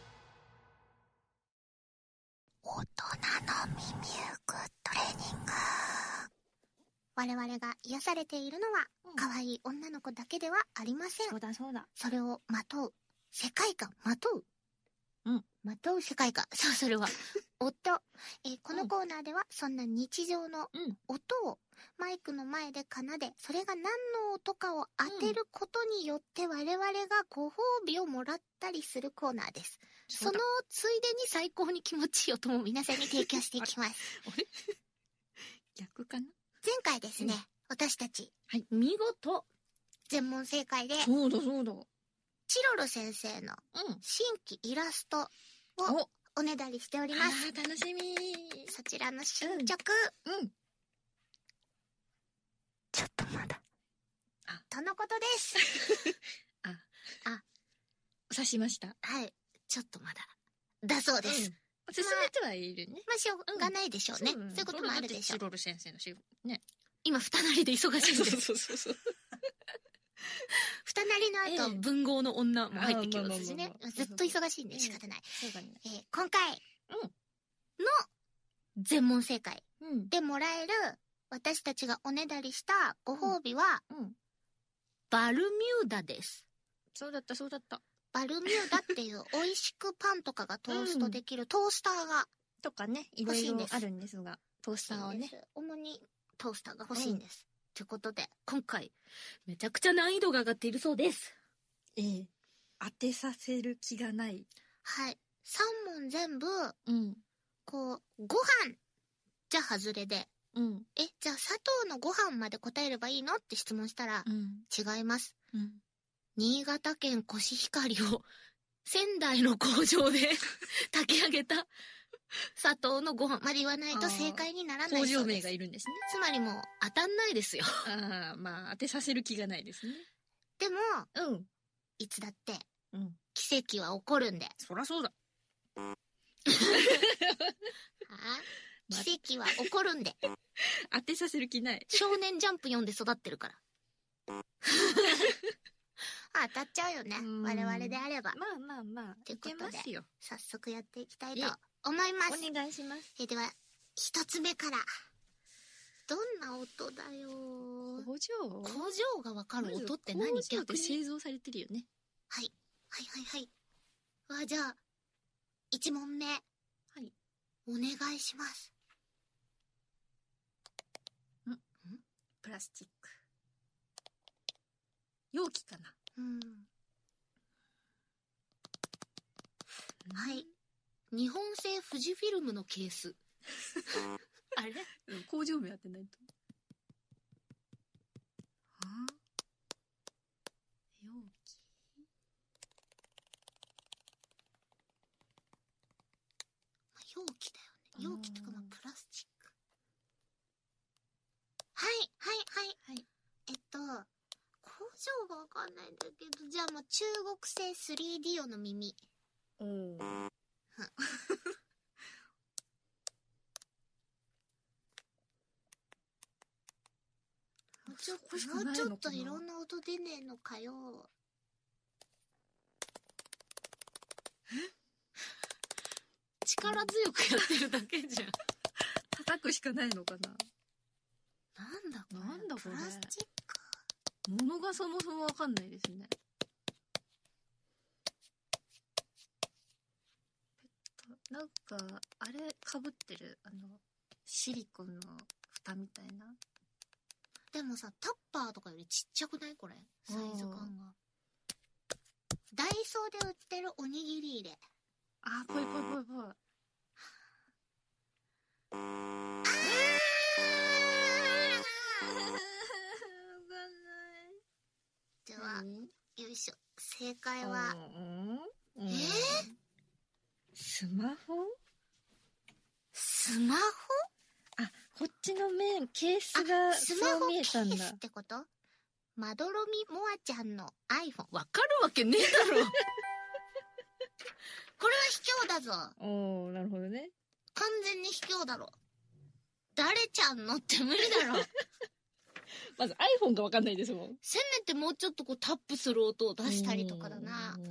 大人の耳うくトレーニング。 我々が癒されているのは、うん、可愛い女の子だけではありません。 そうだそうだ。 それをまとう。世界観、まとう。 うん。 まとう世界観。そう、それは。音。えー、このコーナーでは、そんな日常の音をマイクの前で奏で、それが何の音かを当てることによって我々がご褒美をもらったりするコーナーです。そのついでに最高に気持ちいい音も皆さんに提供していきます。 あれ逆かな？ 前回ですね、うん、私たち、 はい、 見事、全問正解で、 そうだそうだ。 チロル先生の新規イラストをおねだりしております。 あー、楽しみ。 そちらの進捗。 うん。うん、 ちょっとまだ。あ、とのことです。 あ、 あ、 刺しました。 はい。ちょっとまだ。だそうです。うん、 進めてはいるね。 まあ、しょうがないでしょうね。うん、そういうこともあるでしょう。 チロル先生の仕事ね。 今、二なりで忙しいんです。 そうそうそう。 二なりの後、ええ、文豪の女も入ってきますしね。ずっと忙しいんで仕方ない。 そうだね。 えー、今回の全問正解でもらえる私たちがおねだりしたご褒美は、 うんうん、 バルミューダです。 そうだったそうだった。 バルミューダっていう美味しくパンとかがトーストできるトースターが、 とかね、いろいろあるんですが、トースターをね。 主にトースターが欲しいんです。ということで、今回、めちゃくちゃ難易度が上がっているそうです。 ええ。当てさせる気がない。 はい。さん問全部、 うん、 こう、ご飯じゃ外れで、 うん、 え、じゃあ砂糖のご飯まで答えればいいのって質問したら、 うん、 違います。 うん、 新潟県コシヒカリを仙台の工場で炊き上げた砂糖のご飯まで言わないと正解にならないそうです。 工場名がいるんですね。 つまりもう当たんないですよ。 ああ、まあ当てさせる気がないですね。 でも、 うん。 いつだって、 うん、 奇跡は起こるんで。 そらそうだ。 はあ、奇跡は起こるんで。 当てさせる気ない。 少年ジャンプ読んで育ってるから。当たっちゃうよね。我々であれば。 まあまあまあ。 ってことで、 ますよ。 早速やっていきたいと思います。 お願いします。 えでは、一つ目から。どんな音だよ。 工場工場がわかる音って何？ 工場って製造されてるよね。 はい。はいはいはい。わ、じゃあ、一問目。はい。お願いします。 ん？ん？プラスチック。容器かな。 うん。はい。日本製富士フィルムのケース。あれ？ 工場名当てないと。はあ？容器？ 容器だよね。容器とかまあプラスチック。はいはいはい。はい。えっと、工場がわかんないんだけど、じゃあまあ中国製 スリーディー 用の耳。おー。もうちょっと、もうちょっといろんな音出ねえのかよ。力強くやってるだけじゃん。 叩くしかないのかな。 なんだこれ。 なんだこれ。 プラスチック。 物がそもそもわかんないですね。なんか、あれ被ってる、あの、シリコンの蓋みたいな。 でもさ、タッパーとかよりちっちゃくないこれ。サイズ感が。ダイソーで売ってるおにぎり入れ。 あー、ぽいぽいぽいぽい。あーでは、よいしょ。正解は、 うん、 えー、 スマホ？ スマホ？ あ、こっちの面、ケースがそう見えたんだ。スマホケースってこと？まどろみもあちゃんの iPhone。わかるわけねえだろ。これは卑怯だぞ。 おー、なるほどね。 完全に卑怯だろ。誰ちゃんのって無理だろ。 まず iPhone がわかんないですもん。 せめてもうちょっとこうタップする音を出したりとかだな。うーん。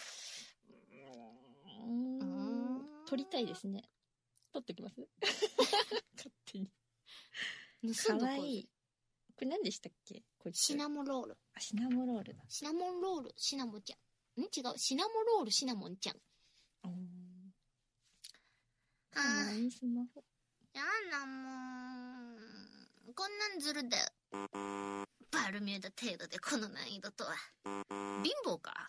うーん。撮りたいですね。撮っときます勝手に。 盗んどこう。 かわいい。これ何でしたっけ？こいつ。 シナモロール。 あ、シナモロールだ。 シナモンロール、シナモちゃん。ん違う。シナモロール、シナモンちゃん。 うーん。かわいいスマホ。 やだもう。こんなんずるだよ。バルミューダ程度でこの難易度とは。貧乏か。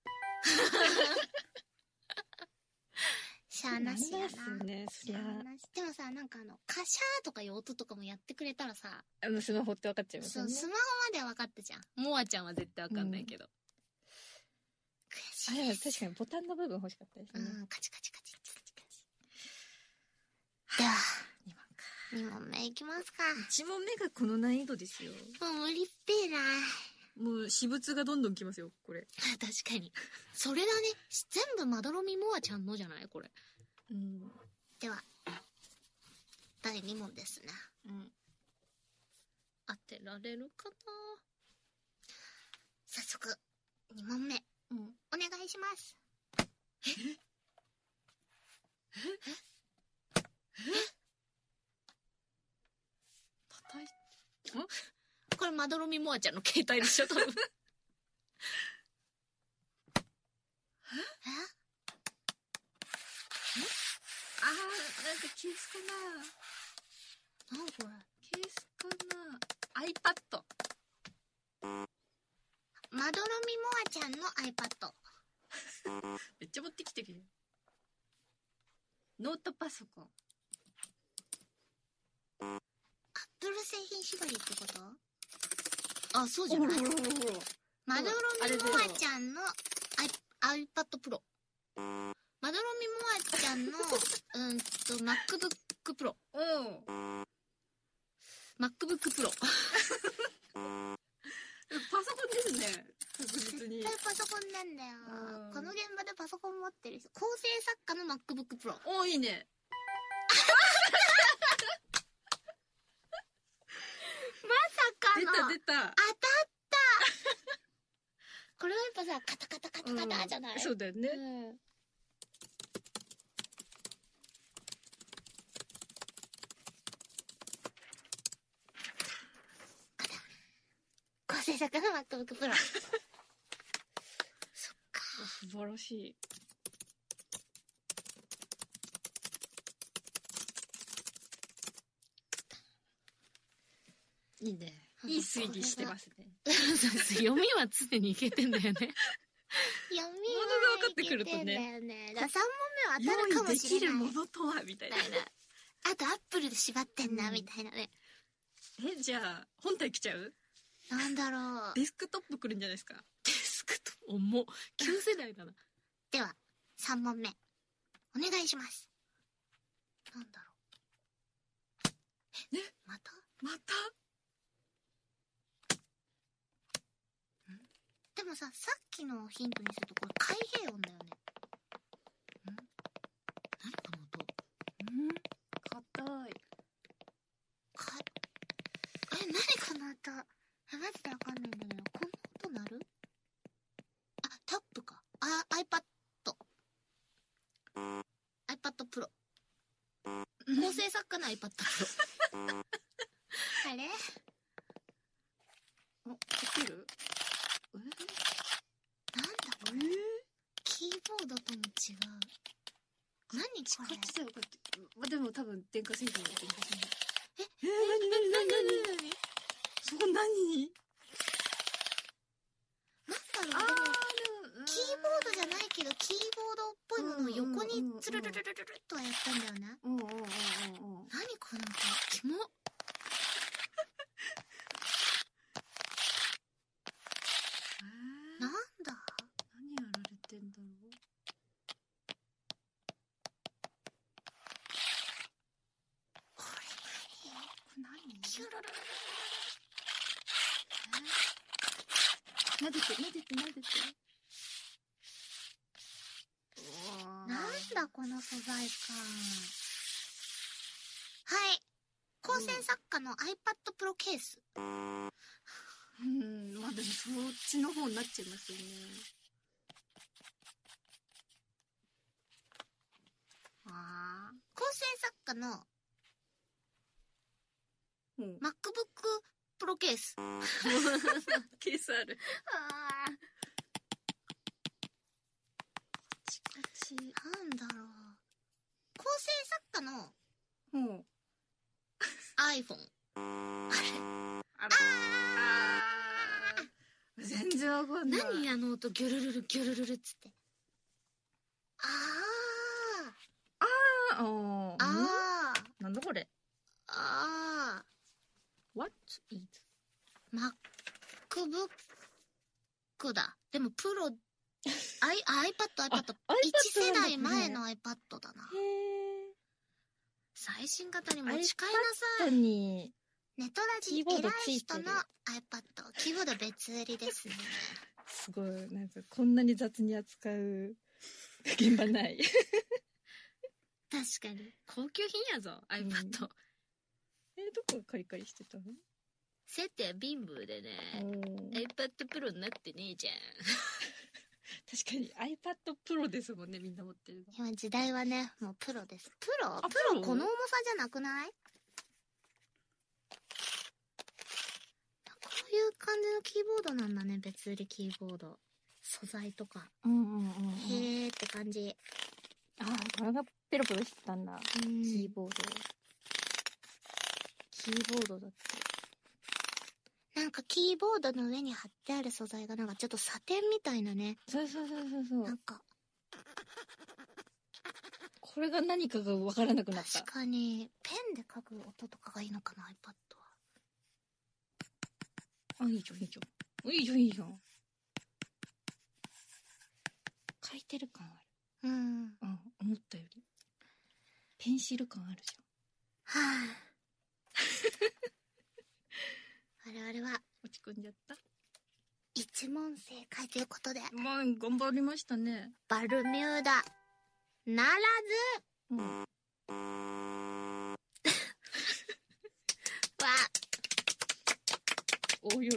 しゃーなしやな。 ですね、そりゃ。 でもさ、なんかあの、カシャーとかいう音とかもやってくれたらさ。 あの、スマホって分かっちゃいますよね。 そう、スマホまでは分かったじゃん。モアちゃんは絶対分かんないけど。うん、悔しい。 あれは確かにボタンの部分欲しかったですね。 うん、カチカチカチカチカチカチ。では、にもんか。にもんめいきますか。 いち問目がこの難易度ですよ。 もう無理っぺーな。 もう私物がどんどんきますよ、これ。 確かに。それだね。全部まどろみモアちゃんのじゃないこれ。 うん。 では、だいに問ですね。 うん。 当てられるかな。早速、に問目。うん。お願いします。ええええ叩いて、んこれまどろみモアちゃんの携帯でしょ多分。えあー、なんかケースかな。 なんこれケースかな。iPad。 まどろみモアちゃんの iPad。 めっちゃ持ってきてるよ。ノートパソコン。 アップル製品縛りってこと？あ、そうじゃない？まどろみモアちゃんの iPad Pro。まどろみもあちゃんの、うんと、MacBook Pro。 うん。 MacBook Pro。 パソコンですね。確実に。 絶対パソコンなんだよ。この現場でパソコン持ってる人。構成作家の MacBook Pro。 おー、いいね。 まさかの。 出た出た。 当たったこれはやっぱさ、カタカタカタカタじゃない、 うん、そうだよね。 うん。構成作家の MacBook Pro。そっか。 素晴らしい。いいね。いい推理してますね。 読みは常にいけてんだよね。 読みはものが分かってくるとね。 だよね。だからさんもんめは当たるかもしれない。 用意できるものとはみたいな。 あとアップルで縛ってんな、みたいなね。 え、じゃあ、本体来ちゃう？ なんだろう。 デスクトップ来るんじゃないですか？ デスクトップ、重っ。旧世代だな。 では、さんもんめ。お願いします。なんだろう。 え、 またまたでもさ、さっきのヒントにするとこれ開閉音だよね。ん？何この音？ ん？硬い。 か、え、何この音？え、マジでわかんないんだけど、この音鳴る？あ、タップか。あ、iPad。iPad Pro。構成作家の iPad Pro。あれ？ お、来る？え？ なんだこれ？キーボードとも違う。何これ？ こっちだよ、こっち。ま、でも多分電化製品だよ、電化製品。 え、 えー、なになになになに？そこ何？ なんだろう、でも、キーボードじゃないけど、キーボードっぽいものを横につるるるるるるっとはやったんだよな。 うんうんうんうんうん。 何この音？キモ。なんだ？ 何やられてんだろう。 これ何？ これ何？ キュルルルルル。 え？撫でて、撫でて、撫でて。 なんだこの素材か。はい。構成作家の iPad Pro ケース。 うん、まあでもそっちの方になっちゃいますよね。ああ。 構成作家のうん、 MacBook Pro ケース。 ケースある。 ああ。 こっちこっち。 なんだろう。構成作家のうん。 iPhone。 あれあら。あー。全然わかんない。 何あの音、ギュルルルギュルルルっつって。ああー。あー。 あ。ああ。 なんだこれ。 ああ。 What is MacBook だ。でもプロ、I、iPad、iPad。いち 世代前の iPad だな。 へー。 最新型に持ち替えなさい。 にネトラジ偉い人の iPad。キーボード別売りですね。 すごい。なんかこんなに雑に扱う現場ない。 確かに。 高級品やぞ、iPad。うん、 え、どこがカリカリしてたの？ 設定は貧乏でね、iPad Pro になってねえじゃん。 確かに iPad Pro ですもんね、みんな持ってるの。 今時代はね、もうプロです。プロ？プロこの重さじゃなくない？こういう感じのキーボードなんだね、別売りキーボード。素材とか。 うんうんうん、うん。 へーって感じ。 ああ、これがペロペロしてたんだ。キーボード。キーボードだって。 なんかキーボードの上に貼ってある素材がなんかちょっとサテンみたいなね。 そうそうそうそうそう。 なんか。 これが何かがわからなくなった。 確かに、ペンで書く音とかがいいのかな、iPad は。 あ、いいじゃん、いいじゃん。いいじゃん、いいじゃん。 書いてる感あうん。 る。うん、思ったより。ペンシル感あるじはぁ。我々は、 ゃん。落ち込んじゃった。 一問正解ということで。 まあ、頑張りましたね。 バルミューダ、ならず。 うん。 わ。 大喜び。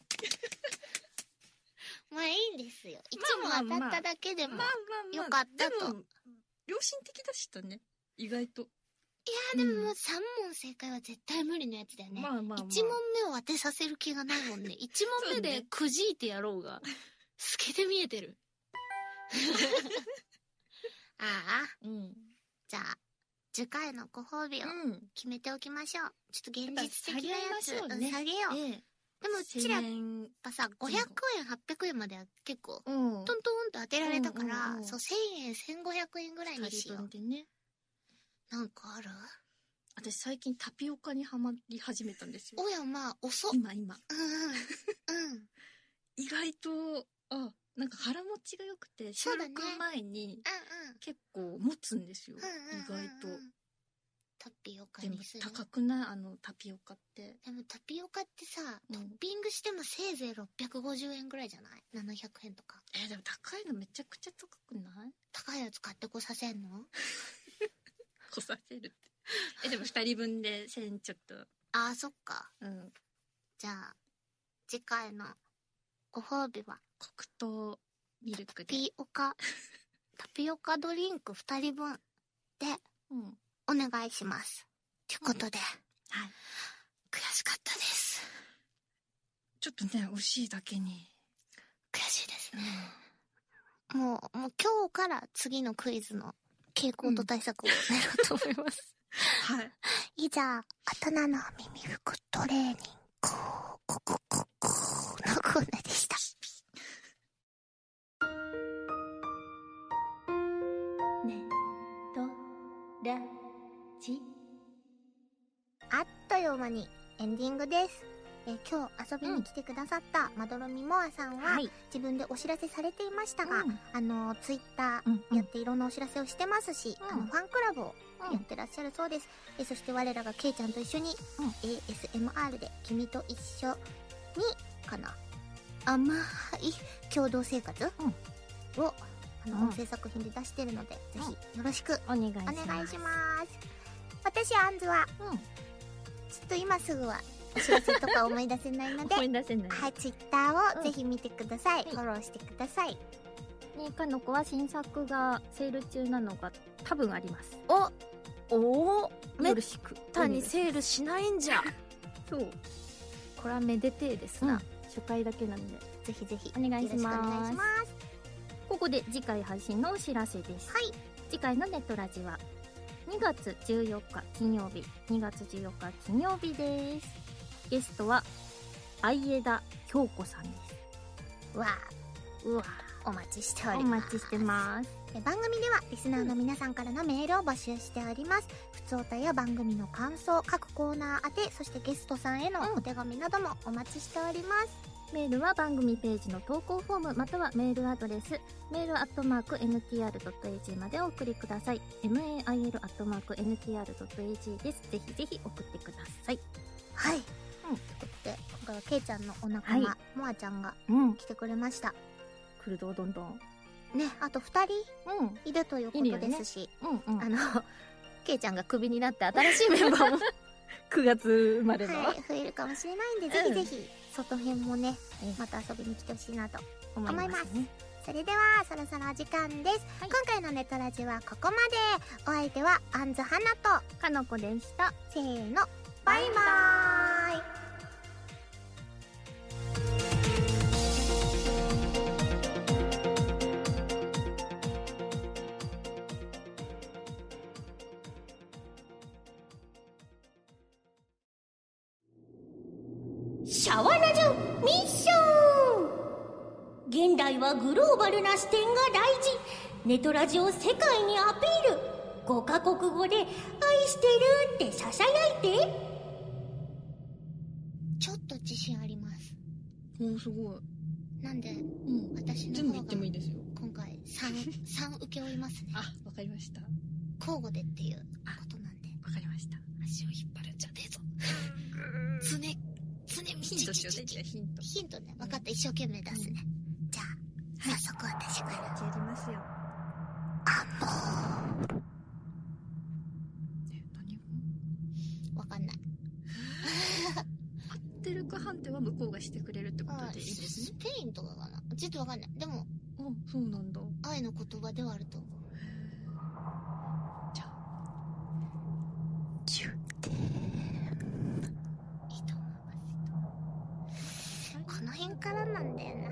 まあいいんですよ。一問当たっただけでもまあまあまあ、 よかったと。 でも良心的でしたね。意外と。 いやーでももうさん問正解は絶対無理なやつだよね。 まあまあまあ。 いち問目を当てさせる気がないもんね。いち問目でくじいてやろうが、透けて見えてる。ああ。 うん。 じゃあ、次回のご褒美を決めておきましょう。ちょっと現実的なやつ、 下げましょうね。 下げよう。ええ、でもうちらやっぱさ、ごひゃくえん、はっぴゃくえんまでは結構、トントンと当てられたから、うんうんうん、そう、せんえん、せんごひゃくえんぐらいにしよう。 でね。 なんかある？ 私最近タピオカにハマり始めたんですよ。 おやまあ、遅っ。 今今。 うんうん。うん。 意外と、あ、なんか腹持ちが良くて、収録前に結構持つんですよ。うんうん、意外と。 タピオカにする。 でも高くない？あのタピオカって。 でもタピオカってさ、うん、トッピングしてもせいぜいろっぴゃくごじゅうえんぐらいじゃない？ななひゃくえんとか。 えー、でも高いのめちゃくちゃ高くない？ 高いやつ買ってこさせんの？ こさせるって。え、でもふたりぶんでせんちょっと。 ああ、そっか。 うん。 じゃあ、次回のご褒美は黒糖ミルクで。 タピオカ、タピオカドリンクふたりぶんで、 うん。 お願いします。ということで、 うん、はい。 悔しかったです。 ちょっとね、惜しいだけに。 悔しいですね。うん、もう、もう今日から次のクイズの傾向と対策を練ろうと思います。 うん、はい。 以上、大人の耳服トレーニング、ココココのコーナーでした。 ねとらじあっという間にエンディングです。えー、今日遊びに来てくださったまどろみもあさんは、はい、自分でお知らせされていましたが、うん、あのツイッターやっていろんなお知らせをしてますし、うん、あのファンクラブをやってらっしゃるそうです。うん、えそして我らがケイちゃんと一緒に、うん、エーエスエムアール で君と一緒にかな甘い共同生活、うん、をあの音声作品で出してるので、うん、ぜひよろしくお願いします。お願いします。私あんずは、うん、ちょっと今すぐはお知らせとか思い出せないので思い出せない。 はい、ツイッターをぜひ見てください。うん、フォローしてください。 ね、かのこは新作がセール中なのが多分あります。 おおおめったにセールしないんじゃ。 そう。 これはめでてえですな。うん、 初回だけなんで。 ぜひぜひお願いします。 お願いします。 ここで次回配信のお知らせです。 はい。 次回のネットラジはにがつじゅうよっか金曜日、にがつじゅうよっか金曜日です。ゲストは相枝京子さんです。 わうわお待ちしております。 お待ちしてます。 番組ではリスナーの皆さんからのメールを募集しております。ふつおたや番組の感想、各コーナー宛て、そしてゲストさんへのお手紙などもお待ちしております。 うん、メールは番組ページの投稿フォームまたはメールアドレスメールアットマーク エヌティーアールドットエージー までお送りください。 メール アットマーク エヌティーアールドットエージー です。ぜひぜひ送ってください。 はい、うん、ということで今回はケイちゃんのお仲間、はい、モアちゃんが来てくれました。 来るどどんどんね、あとふたりいるということですし、うんうんうん、あのケイちゃんがクビになって新しいメンバーもくがつ生まれの、 はい、増えるかもしれないんで、うん、ぜひぜひ外編もね、また遊びに来てほしいなと思います。思います。それではそろそろお時間です。はい、今回のネトラジはここまで。お相手はあんずはなとかのこでした。 せーの、バイバーイ。 シャワラジュミッション。現代はグローバルな視点が大事。ネトラジを世界にアピール。ごカ国語で愛してるってささやいて。 ちょっと自信あります。 おー、すごい。 なんで、 うん、 私の方が全部言ってもいいですよ。 今回さん、さん受け負いますね。 あ、わかりました。 交互でっていうことなんで。 わかりました。 足を引っ張るんじゃねえぞ。常、常道ヒントしようね、じゃあヒント。 ヒントね。分かった、一生懸命出すね。じゃあ、早速私から。 じゃあやりますよ。 あのー。 え、何語わかんない。 合ってるか判定は向こうがしてくれるってことでいいですスね。 ペインとかかな、ちょっとわかんない。でも、 あ、そうなんだ。 愛の言葉ではあると思う。 じゃあ、じゅってん。 いいと思います。この辺からなんだよな。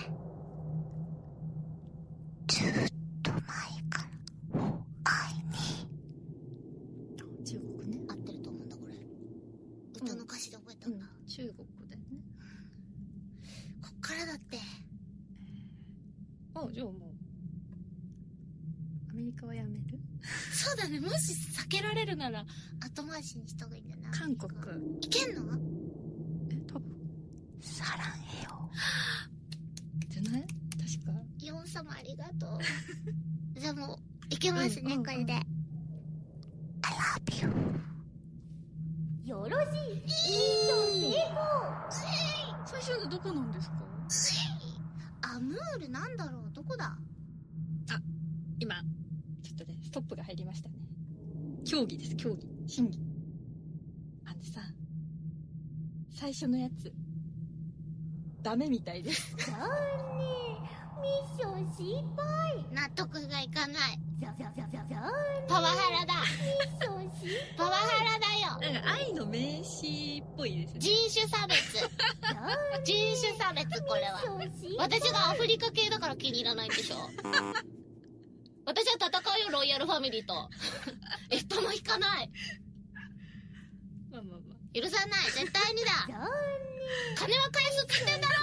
ずっと前から愛に。 中国ね。 合ってると思うんだこれ。歌の歌詞で覚えたんだ。 うん、中国だよね。 こっからだって。 あ、じゃあもうアメリカはやめる？ そうだね。もし避けられるなら後回しにした方がいいんだよな。 韓国。 いけんの？ え、多分サランヘヨ。 じゃない？確か。 ヨン様ありがとう。じゃあもういけますね、 うん、 これで。I love you。 よろしい。ミッション成功。 最初のどこなんですか？ アムールなんだろう、どこだ？ 今ちょっとねストップが入りましたね。競技です、競技、審議。あのさ、最初のやつダメみたいです。 残念。ミッション失敗。 納得がいかない。 じゃじゃじゃじゃじゃパワハラだ。 ミッション失敗。 パワハラだよ。 なんか愛の名詞っぽいですね。 人種差別。人種差別、これは。私がアフリカ系だから気に入らないんでしょ。私は戦うよ、ロイヤルファミリーと。一歩も引かない。 まあまあま許さない、絶対にだ。金は返すって言ってんだろ。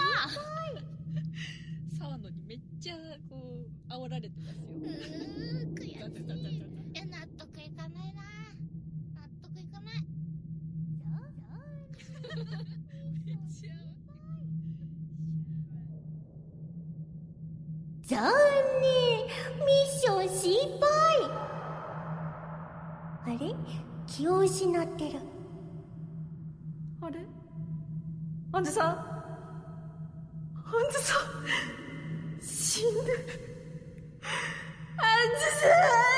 沢野にめっちゃこう煽られてますよ。 うー、悔しい。いだだだだだや、納得いかないな。納得いかない。 めっちゃ残念。ミッション失敗。あれ？気を失ってる。 あれ？アンジュさん？アンジュさん死んでる。アンジュさん。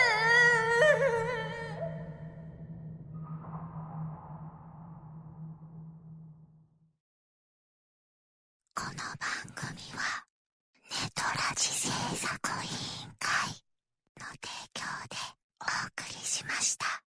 この番組はネトラジ制作委員会の提供でお送りしました。